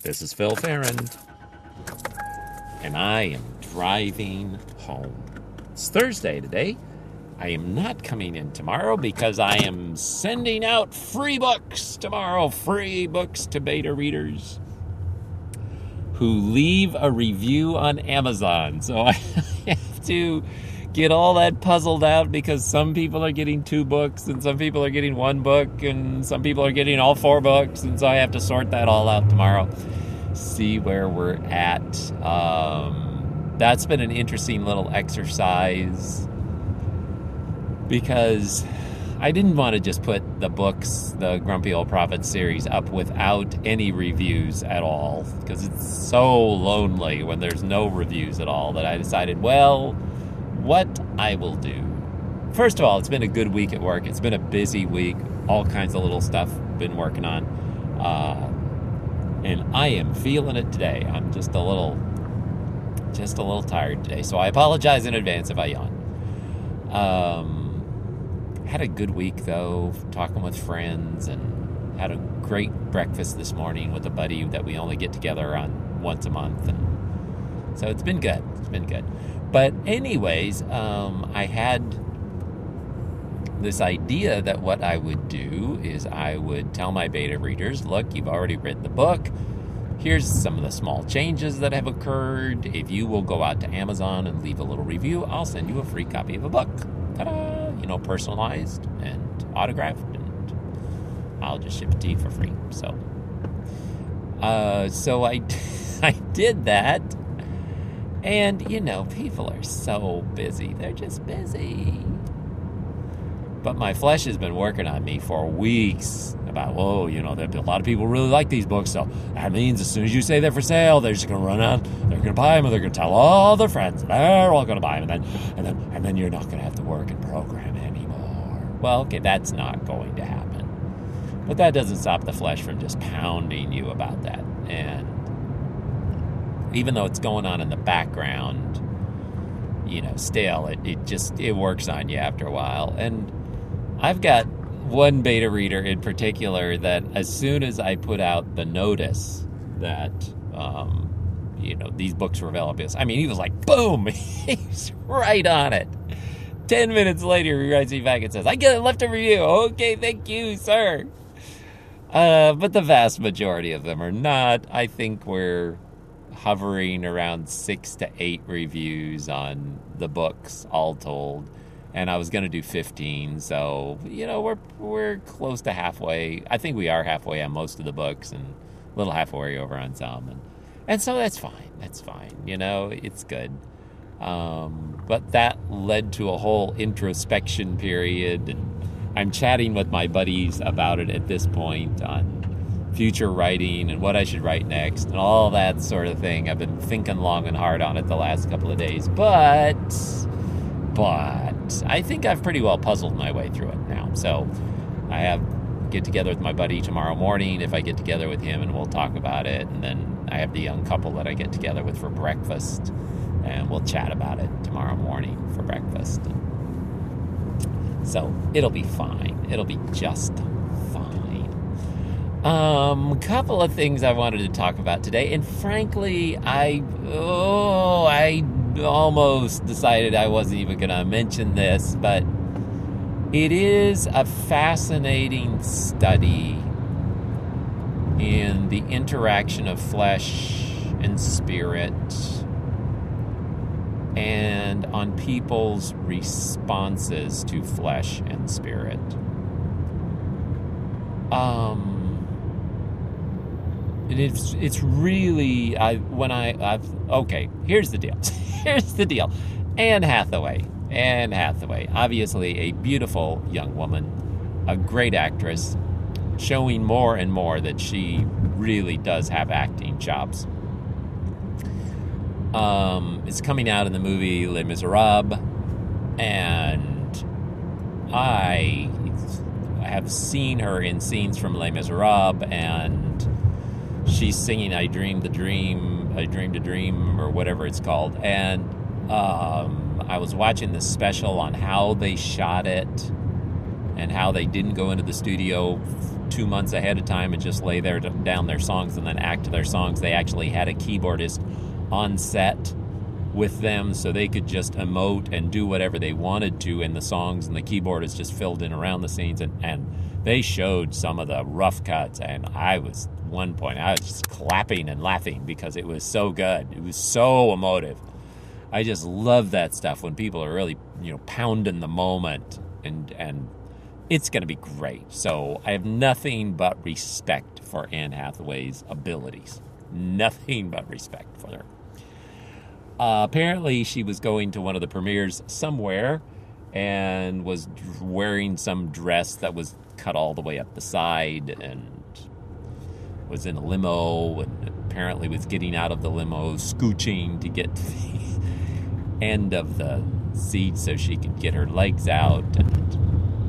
This is Phil Farrand, and I am driving home. It's Thursday today. I am not coming in tomorrow because I am sending out free books tomorrow. Free books to beta readers who leave a review on Amazon. So I have to get all that puzzled out because some people are getting 2 books and some people are getting 1 book and some people are getting all 4 books. And so I have to sort that all out tomorrow. See where we're at. That's been an interesting little exercise because I didn't want to just put the books, the Grumpy Old Prophet series, up without any reviews at all because it's so lonely when there's no reviews at all that I decided, well, what I will do. First of all, it's been a good week at work. It's been a busy week. All kinds of little stuff been working on. And I am feeling it today. I'm just a little tired today. So I apologize in advance if I yawn. Had a good week, though, talking with friends, and had a great breakfast this morning with a buddy that we only get together on once a month. And so it's been good. It's been good. But anyways, I had this idea that what I would do is I would tell my beta readers, look, you've already read the book. Here's some of the small changes that have occurred. If you will go out to Amazon and leave a little review, I'll send you a free copy of a book. Ta-da! Personalized and autographed, and I'll just ship it to you for free. So I did that. And, people are so busy. They're just busy. But my flesh has been working on me for weeks about, a lot of people really like these books. So that means as soon as you say they're for sale, they're just going to run out. They're going to buy them, and they're going to tell all their friends. And they're all going to buy them. And then you're not going to have to work and program anymore. Well, okay, that's not going to happen. But that doesn't stop the flesh from just pounding you about that. And even though it's going on in the background, still, it works on you after a while. And I've got one beta reader in particular that as soon as I put out the notice that, these books were available, he was like, boom, he's right on it. 10 minutes later, he writes me back and says, I left a review. Okay, thank you, sir. But the vast majority of them are not. I think we're hovering around 6 to 8 reviews on the books, all told. And I was going to do 15, so, we're close to halfway. I think we are halfway on most of the books and a little halfway over on some. And so that's fine. That's fine. It's good. But that led to a whole introspection period. And I'm chatting with my buddies about it at this point on future writing and what I should write next and all that sort of thing. I've been thinking long and hard on it the last couple of days. But I think I've pretty well puzzled my way through it now. So I have get together with my buddy tomorrow morning if I get together with him, and we'll talk about it. And then I have the young couple that I get together with for breakfast, and we'll chat about it tomorrow morning for breakfast. So it'll be fine. It'll be just fine. Couple of things I wanted to talk about today, and frankly, I almost decided I wasn't even going to mention this, but it is a fascinating study in the interaction of flesh and spirit and on people's responses to flesh and spirit. It's really, here's the deal. Here's the deal. Anne Hathaway, obviously a beautiful young woman, a great actress, showing more and more that she really does have acting chops. It's coming out in the movie Les Miserables, and I have seen her in scenes from Les Miserables, and she's singing I Dreamed a Dream, or whatever it's called. And I was watching the special on how they shot it and how they didn't go into the studio 2 months ahead of time and just lay down their songs and then act to their songs. They actually had a keyboardist on set with them so they could just emote and do whatever they wanted to in the songs, and the keyboardist just filled in around the scenes, and they showed some of the rough cuts, and I was just clapping and laughing because it was so good. It was so emotive. I just love that stuff when people are really, pounding the moment, and it's going to be great. So I have nothing but respect for Anne Hathaway's abilities. Nothing but respect for her. Apparently, she was going to one of the premieres somewhere and was wearing some dress that was cut all the way up the side and was in a limo, and apparently was getting out of the limo, scooching to get to the end of the seat so she could get her legs out, and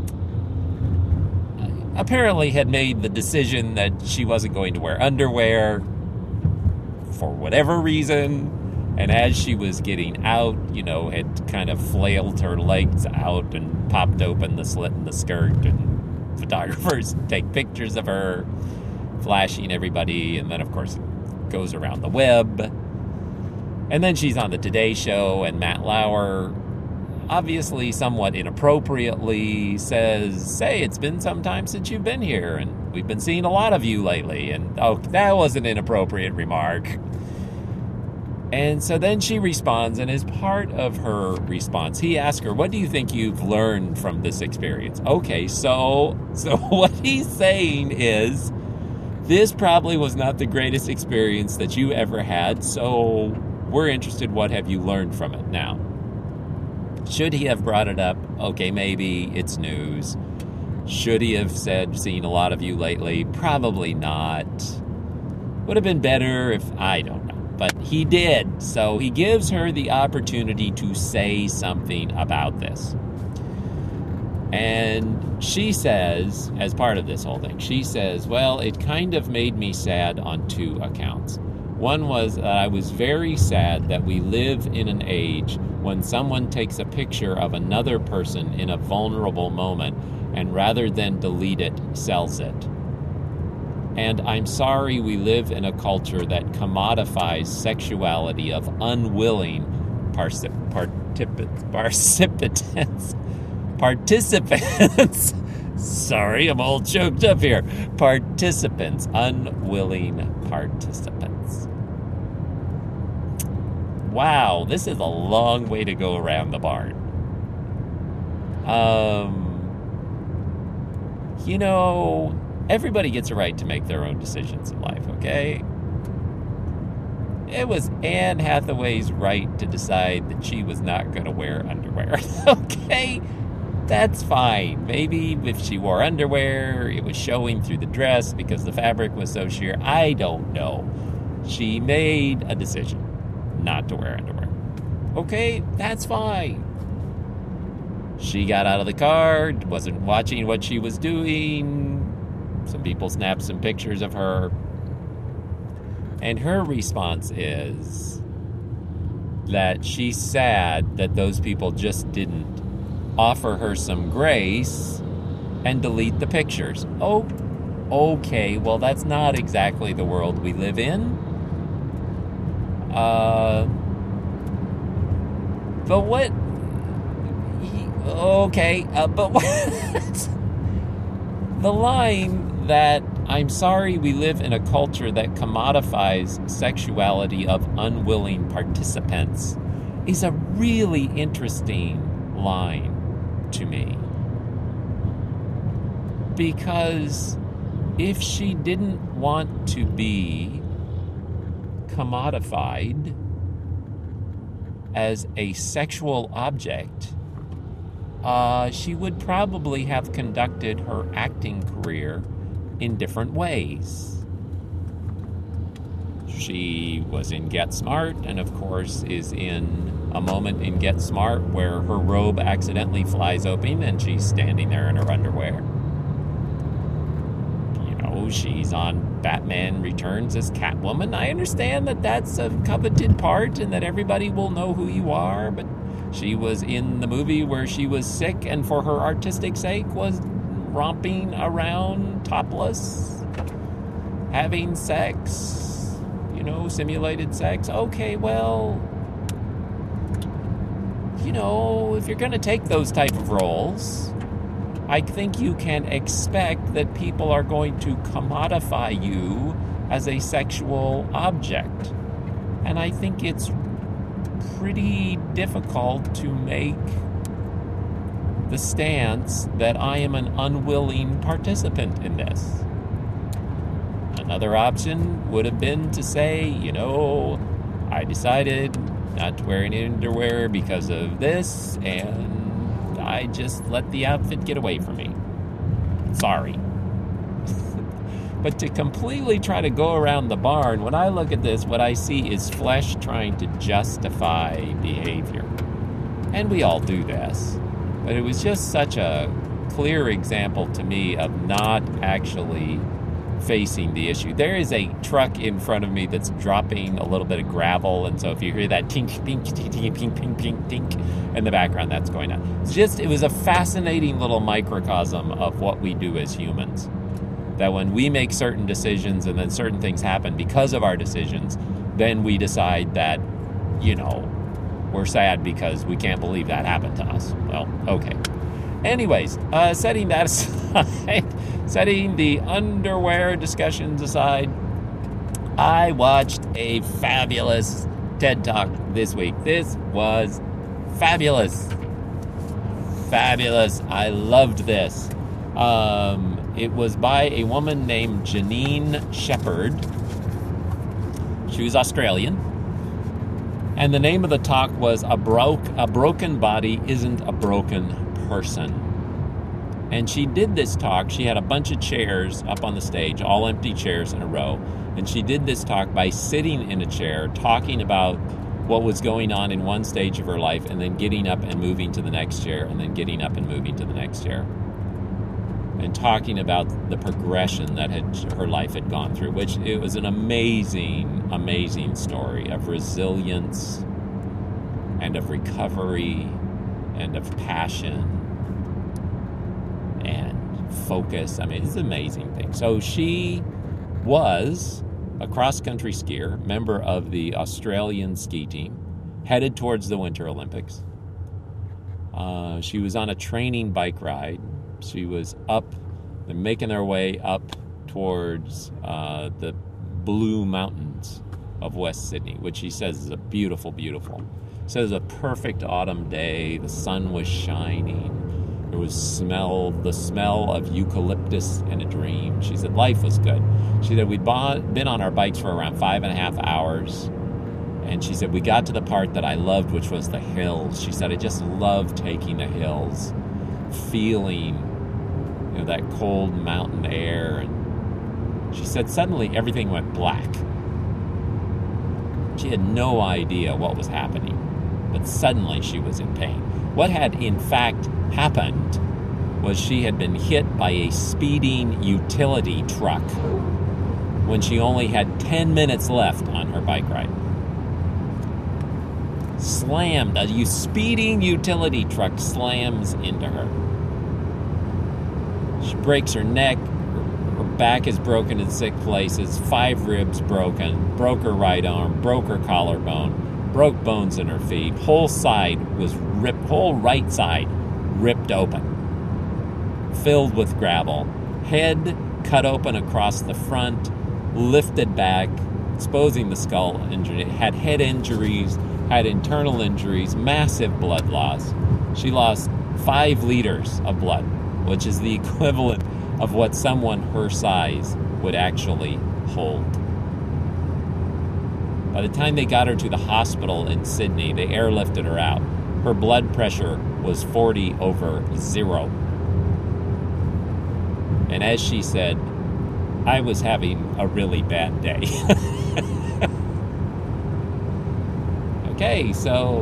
apparently had made the decision that she wasn't going to wear underwear for whatever reason. And as she was getting out, had kind of flailed her legs out and popped open the slit in the skirt, and photographers take pictures of her, flashing everybody, and then, of course, it goes around the web. And then she's on the Today Show, and Matt Lauer, obviously somewhat inappropriately, says, "Hey, it's been some time since you've been here, and we've been seeing a lot of you lately." And, that was an inappropriate remark. And so then she responds, and as part of her response, he asks her, "What do you think you've learned from this experience?" Okay, so what he's saying is, this probably was not the greatest experience that you ever had, so we're interested, what have you learned from it? Now, should he have brought it up? Okay, maybe it's news. Should he have said, "Seen a lot of you lately"? Probably not. Would have been better if, I don't know. But he did. So he gives her the opportunity to say something about this. And she says, as part of this whole thing, she says, "Well, it kind of made me sad on 2 accounts. One was that I was very sad that we live in an age when someone takes a picture of another person in a vulnerable moment and rather than delete it, sells it. And I'm sorry we live in a culture that commodifies sexuality of unwilling participants. Sorry, I'm all choked up here. Participants, unwilling participants." Wow, this is a long way to go around the barn. Everybody gets a right to make their own decisions in life, okay? It was Anne Hathaway's right to decide that she was not going to wear underwear, okay? That's fine. Maybe if she wore underwear, it was showing through the dress because the fabric was so sheer. I don't know. She made a decision not to wear underwear. Okay, that's fine. She got out of the car, wasn't watching what she was doing. Some people snapped some pictures of her. And her response is that she's sad that those people just didn't offer her some grace and delete the pictures. Oh, okay, well, that's not exactly the world we live in. But what? Okay, but what? The line that "I'm sorry we live in a culture that commodifies sexuality of unwilling participants" is a really interesting line to me. Because if she didn't want to be commodified as a sexual object, she would probably have conducted her acting career in different ways. She was in Get Smart, and of course is in a moment in Get Smart where her robe accidentally flies open and she's standing there in her underwear. She's on Batman Returns as Catwoman. I understand that that's a coveted part and that everybody will know who you are, but she was in the movie where she was sick and for her artistic sake was romping around topless, having sex, simulated sex. Okay, well, if you're going to take those type of roles, I think you can expect that people are going to commodify you as a sexual object. And I think it's pretty difficult to make the stance that I am an unwilling participant in this. Another option would have been to say, I decided not to wear any underwear because of this, and I just let the outfit get away from me. Sorry. But to completely try to go around the barn, when I look at this, what I see is flesh trying to justify behavior. And we all do this. But it was just such a clear example to me of not actually facing the issue. There is a truck in front of me that's dropping a little bit of gravel, and so if you hear that tink, tink, tink, tink, tink, tink, tink, tink in the background, that's going on. It was a fascinating little microcosm of what we do as humans. That when we make certain decisions and then certain things happen because of our decisions, then we decide that, we're sad because we can't believe that happened to us. Well, okay. Anyways, setting that aside, setting the underwear discussions aside, I watched a fabulous TED Talk this week. This was fabulous. Fabulous. I loved this. It was by a woman named Janine Shepherd. She was Australian. And the name of the talk was A Broken Body Isn't a Broken Person. And she did this talk. She had a bunch of chairs up on the stage, all empty chairs in a row. And she did this talk by sitting in a chair, talking about what was going on in one stage of her life, and then getting up and moving to the next chair, and then getting up and moving to the next chair. And talking about the progression that her life had gone through, which it was an amazing, amazing story of resilience and of recovery and of passion and focus. I mean, it's an amazing thing. So she was a cross-country skier, member of the Australian ski team, headed towards the Winter Olympics. She was on a training bike ride. She was making their way up towards the Blue Mountains of West Sydney, which she says is a beautiful, beautiful. She says a perfect autumn day. The sun was shining. There was the smell of eucalyptus in a dream. She said life was good. She said we'd been on our bikes for around 5.5 hours. And she said we got to the part that I loved, which was the hills. She said I just loved taking the hills, feeling that cold mountain air. And she said suddenly everything went black. She had no idea what was happening, but suddenly she was in pain. What had in fact happened was she had been hit by a speeding utility truck when she only had 10 minutes left on her bike ride. Slammed. A speeding utility truck slams into her. She breaks her neck, her back is broken in 6 places, 5 ribs broken, broke her right arm, broke her collarbone, broke bones in her feet, whole right side ripped open, filled with gravel, head cut open across the front, lifted back, exposing the skull injury, had head injuries, had internal injuries, massive blood loss. She lost 5 liters of blood, which is the equivalent of what someone her size would actually hold. By the time they got her to the hospital in Sydney, they airlifted her out. Her blood pressure was 40/0. And as she said, I was having a really bad day. Okay, so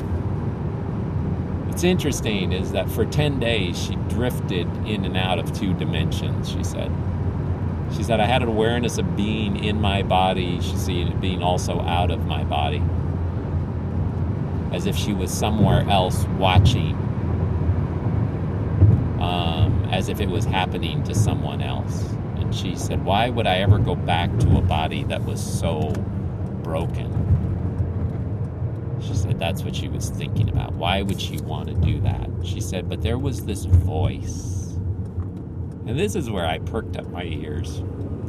what's interesting is that for 10 days she drifted in and out of 2 dimensions, she said. She said, I had an awareness of being in my body, she said, being also out of my body. As if she was somewhere else watching. as if it was happening to someone else. And she said, why would I ever go back to a body that was so broken? She said that's what she was thinking about. Why would she want to do that? She said, but there was this voice. And this is where I perked up my ears.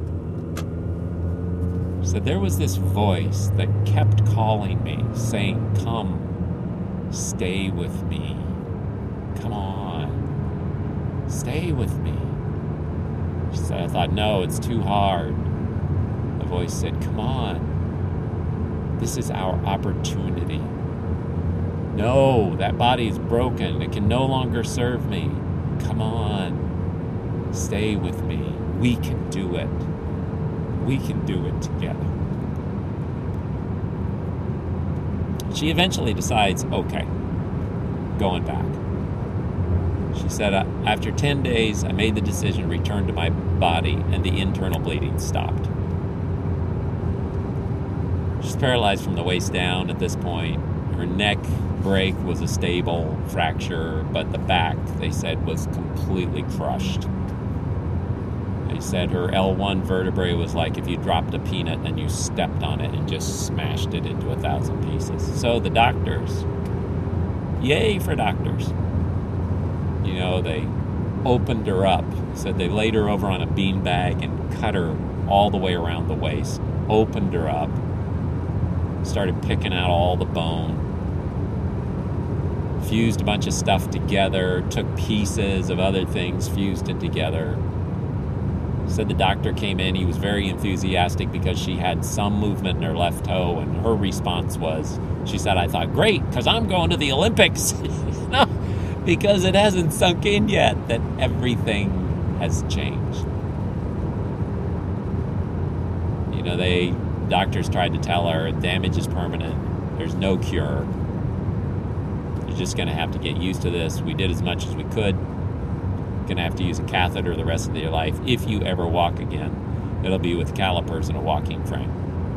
She said, there was this voice that kept calling me, saying, come, stay with me. Come on, stay with me. She said, I thought, no, it's too hard. The voice said, come on, this is our opportunity. No, that body is broken. It can no longer serve me. Come on, stay with me. We can do it. We can do it together. She eventually decides, okay, going back. She said, after 10 days, I made the decision to return to my body, and the internal bleeding stopped. She's paralyzed from the waist down at this point. Her neck break was a stable fracture, but the back, they said, was completely crushed. They said her L1 vertebrae was like if you dropped a peanut and you stepped on it and just smashed it into 1,000 pieces. So the doctors, yay for doctors. You know, they opened her up, said they laid her over on a beanbag and cut her all the way around the waist, opened her up, started picking out all the bone, fused a bunch of stuff together, took pieces of other things, fused it together. Said the doctor came in, he was very enthusiastic because she had some movement in her left toe, and her response was, she said, I thought, great, because I'm going to the Olympics. No, because it hasn't sunk in yet that everything has changed. You know, doctors tried to tell her damage is permanent. There's no cure. You're just going to have to get used to this. We did as much as we could. Going to have to use a catheter the rest of your life. If you ever walk again, it'll be with calipers and a walking frame.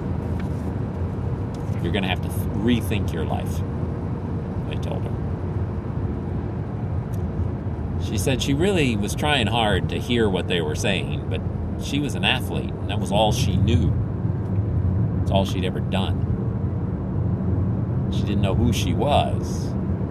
You're going to have to rethink your life, they told her. She said she really was trying hard to hear what they were saying, but she was an athlete, and that was all she knew. It's all she'd ever done. She didn't know who she was.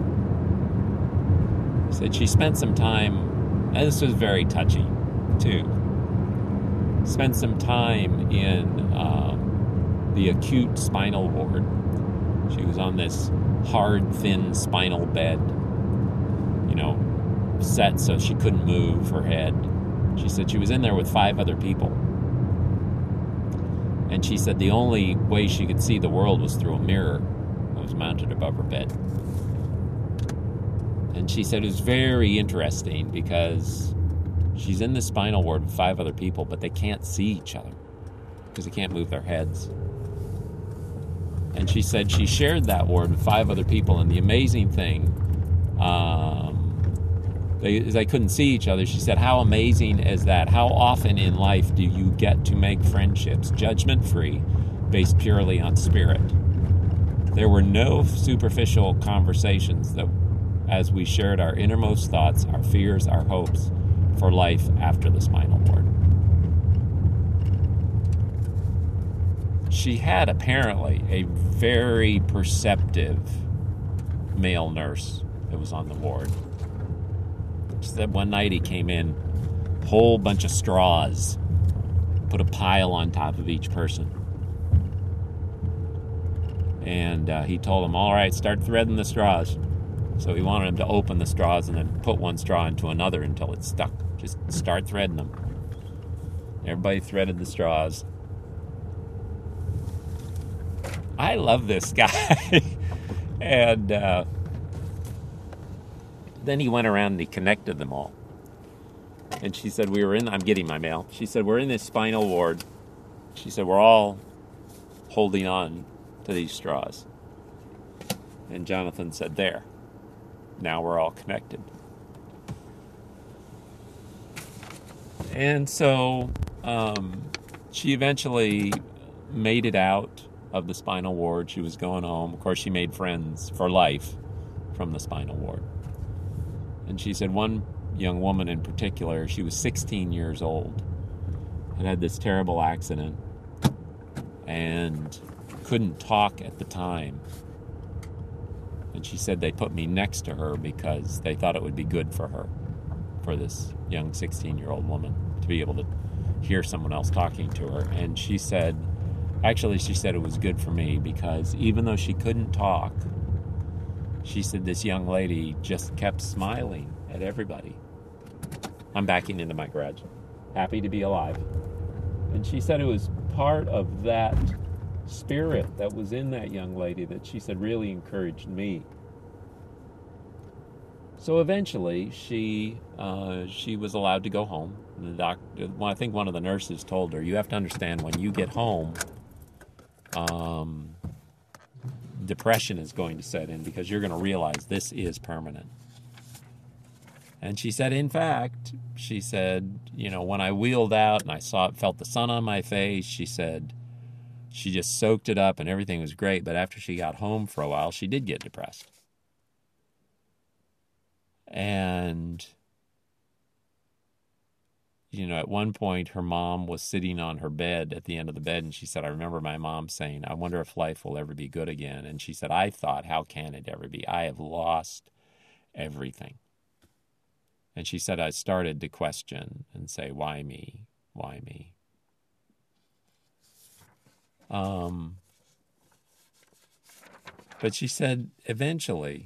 She said she spent some time, and this was very touchy, too. Spent some time in the acute spinal ward. She was on this hard, thin spinal bed, you know, set so she couldn't move her head. She said she was in there with 5 other people. And she said the only way she could see the world was through a mirror that was mounted above her bed. And she said it was very interesting because she's in the spinal ward with 5 other people, but they can't see each other because they can't move their heads. And she said she shared that ward with 5 other people, and the amazing thing, they couldn't see each other. She said, how amazing is that? How often in life do you get to make friendships judgment-free, based purely on spirit? There were no superficial conversations that, as we shared our innermost thoughts, our fears, our hopes for life after the spinal ward. She had apparently a very perceptive male nurse that was on the ward. She said one night he came in, whole bunch of straws, put a pile on top of each person. And he told them, all right, start threading the straws. So he wanted them to open the straws and then put one straw into another until it stuck. Just start threading them. Everybody threaded the straws. I love this guy. And then he went around and he connected them all. And she said, I'm getting my mail. She said, we're in this spinal ward. She said, we're all holding on to these straws. And Jonathan said, there. Now we're all connected. And so she eventually made it out of the spinal ward. She was going home. Of course, she made friends for life from the spinal ward. And she said one young woman in particular. She was 16 years old and had this terrible accident and couldn't talk at the time. And she said they put me next to her because they thought it would be good for her, for this young 16-year-old woman, to be able to hear someone else talking to her. And she said it was good for me because even though she couldn't talk, she said this young lady just kept smiling at everybody. I'm backing into my garage. Happy to be alive. And she said it was part of that spirit that was in that young lady that she said really encouraged me. So eventually she was allowed to go home. The doctor, well, I think one of the nurses told her, you have to understand when you get home, depression is going to set in because you're going to realize this is permanent. And she said, in fact, when I wheeled out and I felt the sun on my face, she said she just soaked it up and everything was great. But after she got home for a while, she did get depressed. And, at one point her mom was sitting on her bed at the end of the bed, and she said, I remember my mom saying, I wonder if life will ever be good again. And she said, I thought, how can it ever be? I have lost everything. And she said, I started to question and say, why me? Why me? But she said eventually,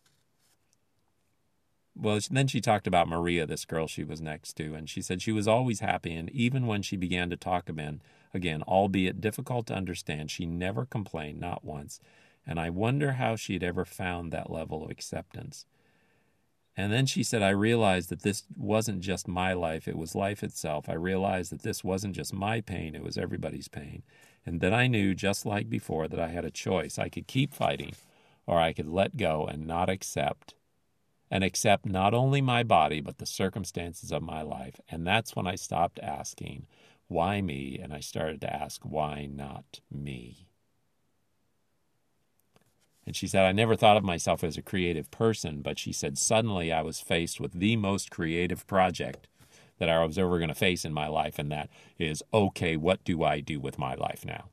well, then she talked about Maria, this girl she was next to, and she said she was always happy, and even when she began to talk again, albeit difficult to understand, she never complained, not once, and I wonder how she'd ever found that level of acceptance. And then she said, I realized that this wasn't just my life, it was life itself. I realized that this wasn't just my pain, it was everybody's pain. And then I knew, just like before, that I had a choice. I could keep fighting, or I could let go and not accept. And accept not only my body, but the circumstances of my life. And that's when I stopped asking, why me? And I started to ask, why not me? And she said, I never thought of myself as a creative person, but she said, suddenly I was faced with the most creative project that I was ever going to face in my life, and that is, okay, what do I do with my life now?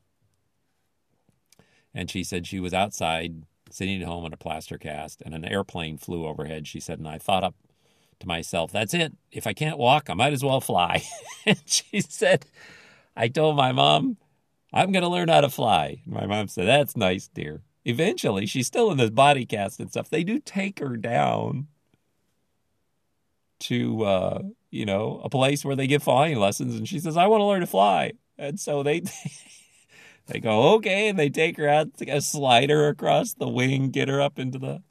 And she said she was outside, sitting at home in a plaster cast, and an airplane flew overhead, she said, and I thought up to myself, that's it. If I can't walk, I might as well fly. And she said, I told my mom, I'm going to learn how to fly. And my mom said, that's nice, dear. Eventually, she's still in this body cast and stuff. They do take her down to, a place where they give flying lessons. And she says, I want to learn to fly. And so they go, okay. And they take her out, to slide her across the wing, get her up into the,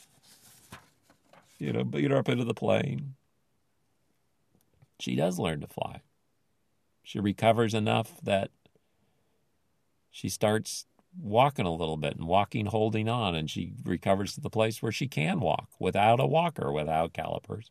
beat her up into the plane. She does learn to fly. She recovers enough that she starts walking a little bit and holding on, and she recovers to the place where she can walk without a walker, without calipers.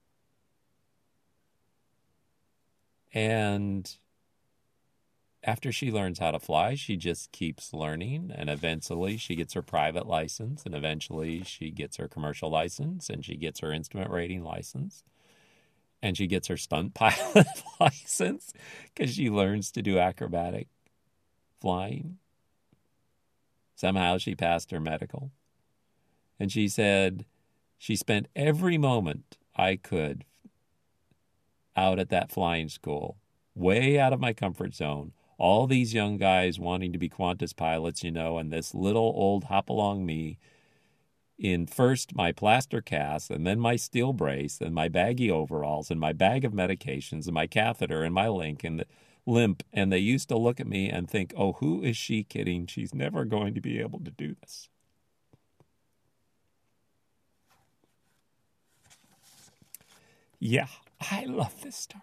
And after she learns how to fly, she just keeps learning, and eventually she gets her private license, and eventually she gets her commercial license, and she gets her instrument rating license, and she gets her stunt pilot license because she learns to do acrobatic flying. Somehow she passed her medical. And she said she spent every moment I could out at that flying school, way out of my comfort zone. All these young guys wanting to be Qantas pilots, and this little old hop-along me in first my plaster cast and then my steel brace and my baggy overalls and my bag of medications and my catheter and my limp, and they used to look at me and think, oh, who is she kidding? She's never going to be able to do this. Yeah, I love this story.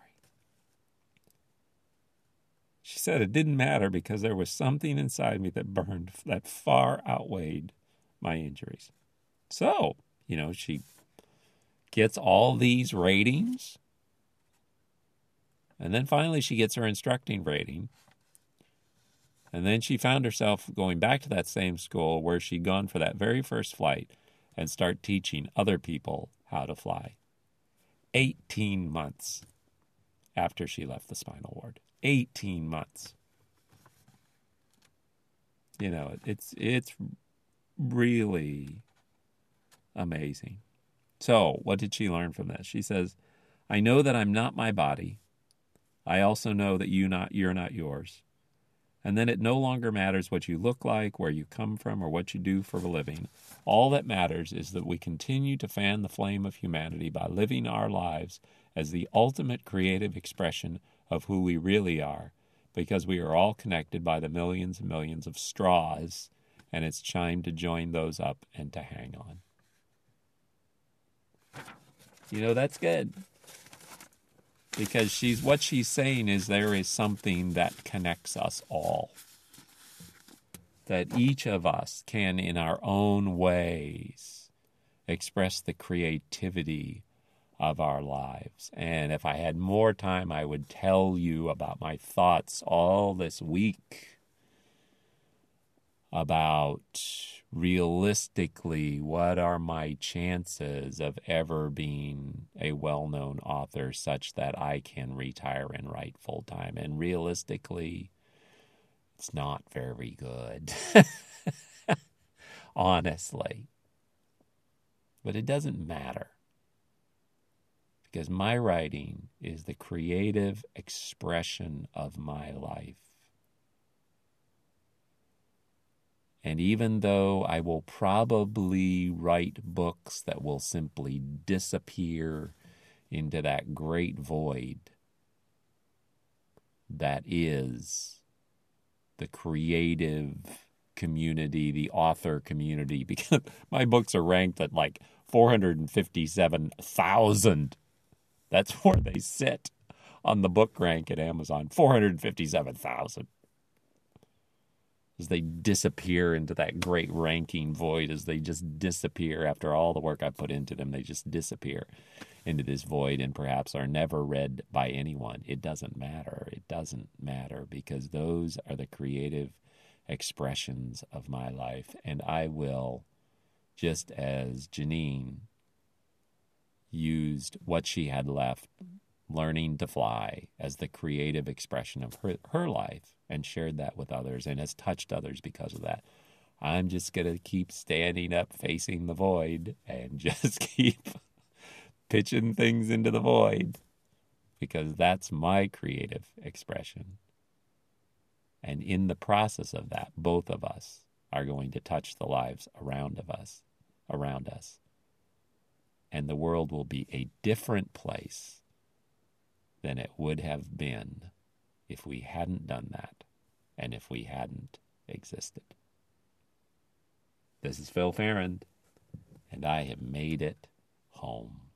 She said it didn't matter because there was something inside me that burned that far outweighed my injuries. So, she gets all these ratings. And then finally she gets her instructing rating. And then she found herself going back to that same school where she'd gone for that very first flight and start teaching other people how to fly. 18 months after she left the spinal ward. 18 months. You know, it's really amazing. So, what did she learn from this? She says, I know that I'm not my body. I also know that you're not yours. And then it no longer matters what you look like, where you come from, or what you do for a living. All that matters is that we continue to fan the flame of humanity by living our lives as the ultimate creative expression of who we really are, because we are all connected by the millions and millions of straws, and it's time to join those up and to hang on. You know, that's good. Because what she's saying is there is something that connects us all. That each of us can, in our own ways, express the creativity of our lives. And if I had more time, I would tell you about my thoughts all this week about realistically what are my chances of ever being a well-known author such that I can retire and write full-time. And realistically, it's not very good. Honestly. But it doesn't matter. Because my writing is the creative expression of my life. And even though I will probably write books that will simply disappear into that great void that is the creative community, the author community, because my books are ranked at like 457,000. That's where they sit on the book rank at Amazon, 457,000. As they disappear into that great ranking void, as they just disappear after all the work I put into them, they just disappear into this void and perhaps are never read by anyone. It doesn't matter. It doesn't matter because those are the creative expressions of my life. And I will, just as Janine used what she had left, learning to fly, as the creative expression of her life, and shared that with others and has touched others because of that. I'm just going to keep standing up facing the void and just keep pitching things into the void because that's my creative expression. And in the process of that, both of us are going to touch the lives around us. And the world will be a different place than it would have been if we hadn't done that and if we hadn't existed. This is Phil Farrand, and I have made it home.